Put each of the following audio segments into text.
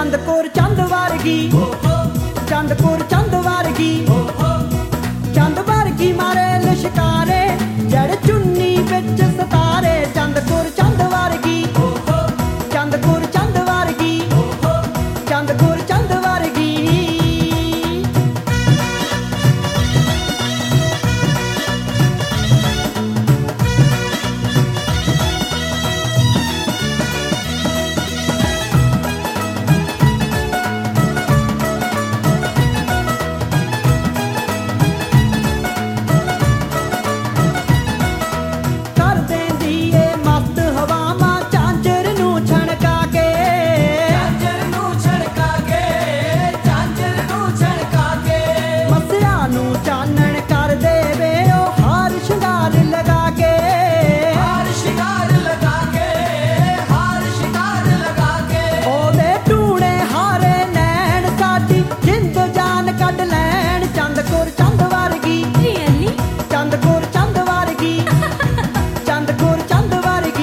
ਚੰਦ core ਚੰਦ ਵਰਗੀ, ਚੰਦ core ਚੰਦ ਵਰਗੀ, ਚੰਦ ਵਰਗੀ ਮਾਰੇ ਲਿਸ਼ਕਾਰੇ, ਜੜ ਚੁੰਨੀ ਵਿੱਚ ਸਤਾਰੇ। ਚੰਦ ਕੋਰ ਚੰਦ ਵਰਗੀ, ਚੰਦ ਕੋਰ ਚੰਦ ਵਰਗੀ, ਚੰਦ ਕੋਰ ਚੰਦ ਵਰਗੀ। ਕਰ ਦੇਂਦੀ ਏ ਮਸਤ ਹਵਾਵਾਂ ਝਾਂਜਰ ਨੂੰ ਛਣਕਾ ਕੇ, ਝਾਂਜਰ ਨੂੰ ਛਣਕਾ ਕੇ, ਝਾਂਜਰ ਨੂੰ ਛਣਕਾ ਕੇ। ਮੱਸਿਆ ਨੂੰ ਚਾਨਣ ਕਰ ਦੇਵੇ ਉਹ ਹਾਰ ਸ਼ਿੰਗਾਰ ਲਗਾ ਕੇ। ਹਾਰ ਸ਼ਿੰਗਾਰ ਲਗਾ ਕੇ, ਹਾਰ ਸ਼ਿੰਗਾਰ ਲਗਾ ਕੇ। ਉਹਦੇ ਟੂਣੇ ਹਾਰੇ ਨੈਣ ਸਾਡੀ ਜਿੰਦ ਜਾਨ ਕੱਢ ਲੈਣ। ਚੰਦ ਕੋਰ ਚੰਦ ਵਰਗੀ, ਰੀਅਲੀ? ਚੰਦ ਕੋਰ ਚੰਦ ਵਰਗੀ, ਚੰਦ ਕੋਰ ਚੰਦ ਵਰਗੀ।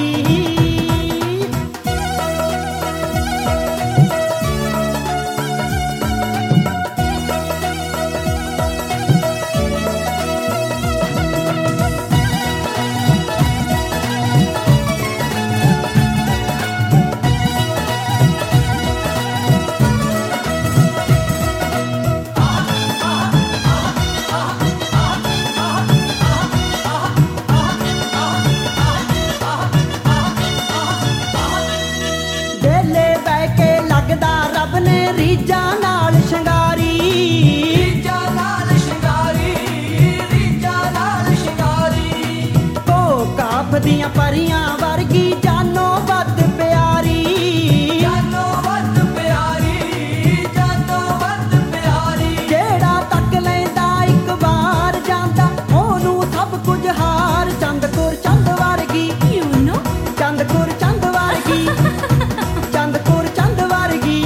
ਵੇਲੇ ਬਹਿ ਕੇ ਲੱਗਦਾ ਰੱਬ ਨੇ ਰੀਝਾਂ ਨਾਲ ਸ਼ਿੰਗਾਰੀ। ਰੀਝਾਂ ਨਾਲ ਸ਼ਿੰਗਾਰੀ, ਰੀਝਾਂ ਨਾਲ ਸ਼ਿੰਗਾਰੀ। ਕੋ ਕਾਫ ਦੀਆਂ ਪਰੀਆਂ ਵਰਗੀ ਜਾਨੋਂ ਵੱਧ ਪਿਆਰੀ। ਜਾਨੋਂ ਵੱਧ ਪਿਆਰੀ, ਜਾਨੋਂ ਵੱਧ ਪਿਆਰੀ। ਜਿਹੜਾ ਤੱਕ ਲੈਂਦਾ ਇੱਕ ਵਾਰ ਜਾਂਦਾ ਉਹਨੂੰ ਸਭ ਕੁਝ ਹਾਰ। ਚੰਦ ਕੋਰ ਚੰਦ ਵਰਗੀ, ਯੂ ਨੋ? ਚੰਦ ਕੋਰ ਚੰਦ ਵਰਗੀ, ਚੰਦ ਕੋਰ ਚੰਦ ਵਰਗੀ।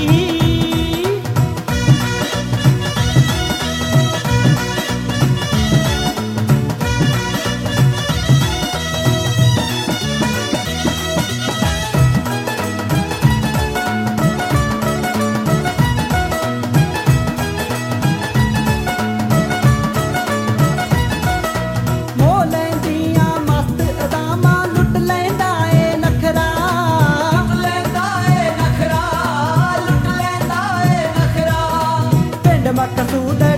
ਮੋਹ ਲੈਂਦੀਆਂ ਮਸਤ ਅਦਾਮਾਂ ਲੁੱਟ ਲੈਂਦਾ ਏ ਨਖਰਾ। ਲੁੱਟ ਲੈਂਦਾ ਏ ਨਖਰਾ, ਲੁੱਟ ਲੈਂਦਾ ਏ ਨਖਰਾ। ਪਿੰਡ ਮਕਸੂਦ